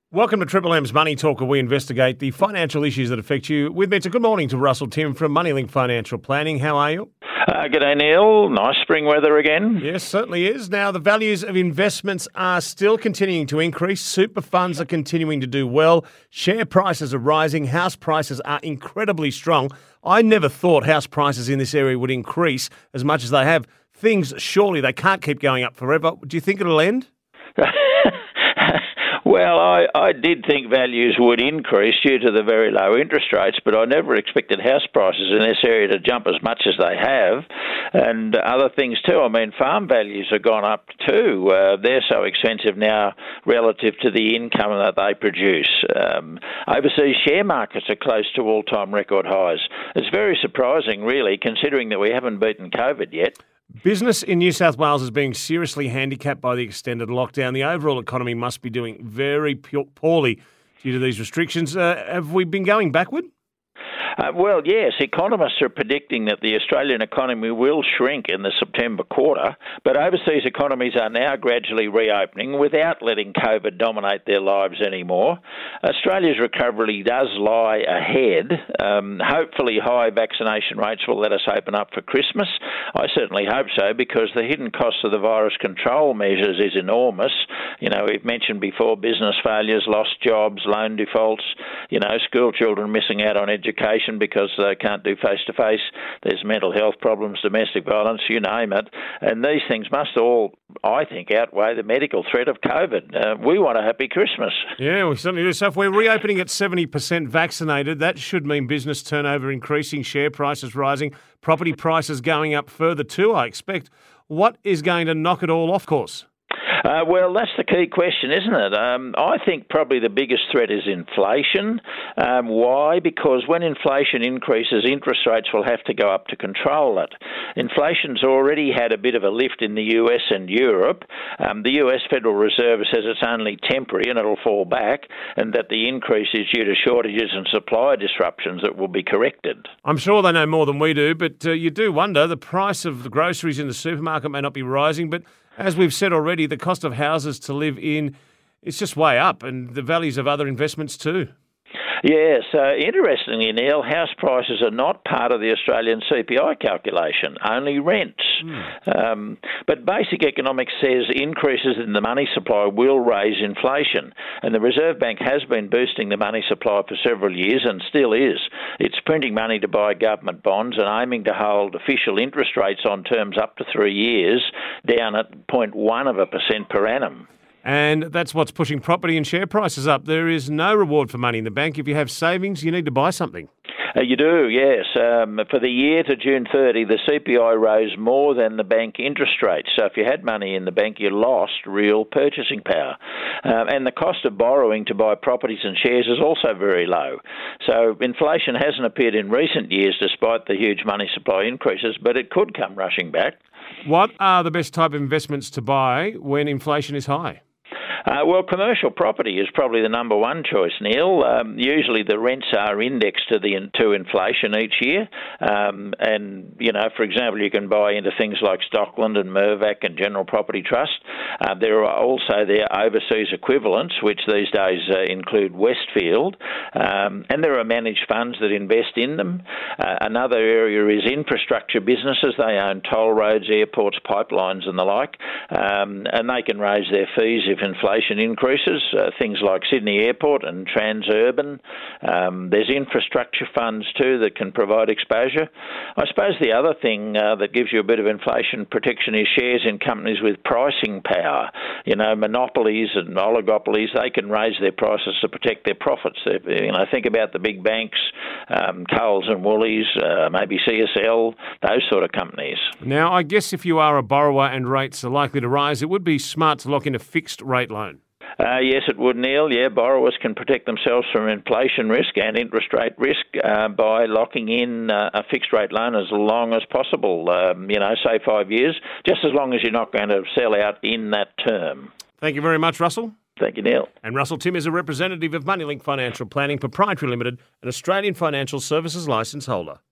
Welcome to Triple M's Money Talk, where we investigate the financial issues that affect you. With me, it's a good morning to Russell Tim from Moneylink Financial Planning. How are you? G'day, Neil. Nice spring weather again. Yes, certainly is. Now, the values of investments are still continuing to increase. Super funds are continuing to do well. Share prices are rising. House prices are incredibly strong. I never thought house prices in this area would increase as much as they have. Surely they can't keep going up forever. Do you think it'll end? Well, I did think values would increase due to the very low interest rates, but I never expected house prices in this area to jump as much as they have, and other things too. I mean, farm values have gone up too. They're so expensive now relative to the income that they produce. Overseas share markets are close to all-time record highs. It's very surprising, really, considering that we haven't beaten COVID yet. Business in New South Wales is being seriously handicapped by the extended lockdown. The overall economy must be doing very poorly due to these restrictions. Have we been going backward? Well, yes, economists are predicting that the Australian economy will shrink in the September quarter, but overseas economies are now gradually reopening without letting COVID dominate their lives anymore. Australia's recovery does lie ahead. Hopefully high vaccination rates will let us open up for Christmas. I certainly hope so, because the hidden cost of the virus control measures is enormous. You know, we've mentioned before business failures, lost jobs, loan defaults, school children missing out on education because they can't do face-to-face. There's mental health problems, domestic violence, you name it. And these things must all, I think, outweigh the medical threat of COVID. We want a happy Christmas. Yeah, we certainly do. So if we're reopening at 70% vaccinated, that should mean business turnover increasing, share prices rising, property prices going up further too, I expect. What is going to knock it all off course? Well, that's the key question, isn't it? I think probably the biggest threat is inflation. Why? Because when inflation increases, interest rates will have to go up to control it. Inflation's already had a bit of a lift in the US and Europe. The US Federal Reserve says it's only temporary and it'll fall back, and that the increase is due to shortages and supply disruptions that will be corrected. I'm sure they know more than we do, but you do wonder. The price of the groceries in the supermarket may not be rising, but as we've said already, the cost of houses to live in is just way up, and the values of other investments too. Yes, interestingly, Neil, house prices are not part of the Australian CPI calculation, only rents. But basic economics says increases in the money supply will raise inflation, and the Reserve Bank has been boosting the money supply for several years and still is. It's printing money to buy government bonds and aiming to hold official interest rates on terms up to 3 years down at 0.1% per annum. And that's what's pushing property and share prices up. There is no reward for money in the bank. If you have savings, you need to buy something. You do, yes. For the year to June 30, the CPI rose more than the bank interest rate. So if you had money in the bank, you lost real purchasing power. And the cost of borrowing to buy properties and shares is also very low. So inflation hasn't appeared in recent years despite the huge money supply increases, but it could come rushing back. What are the best type of investments to buy when inflation is high? Well, commercial property is probably the number one choice, Neil. Usually the rents are indexed to inflation each year. And, for example, you can buy into things like Stockland and Mirvac and General Property Trust. There are also their overseas equivalents, which these days include Westfield. And there are managed funds that invest in them. Another area is infrastructure businesses. They own toll roads, airports, pipelines and the like. And they can raise their fees if inflation increases, things like Sydney Airport and Transurban. There's infrastructure funds too that can provide exposure. I suppose the other thing that gives you a bit of inflation protection is shares in companies with pricing power. Monopolies and oligopolies, they can raise their prices to protect their profits. Think about the big banks, Coles and Woolies, maybe CSL, those sort of companies. Now, I guess if you are a borrower and rates are likely to rise, it would be smart to lock in a fixed rate loan. Yes, it would, Neil. Yeah, borrowers can protect themselves from inflation risk and interest rate risk by locking in a fixed rate loan as long as possible, say 5 years, just as long as you're not going to sell out in that term. Thank you very much, Russell. Thank you, Neil. And Russell Tim is a representative of Moneylink Financial Planning Proprietary Limited, an Australian financial services licence holder.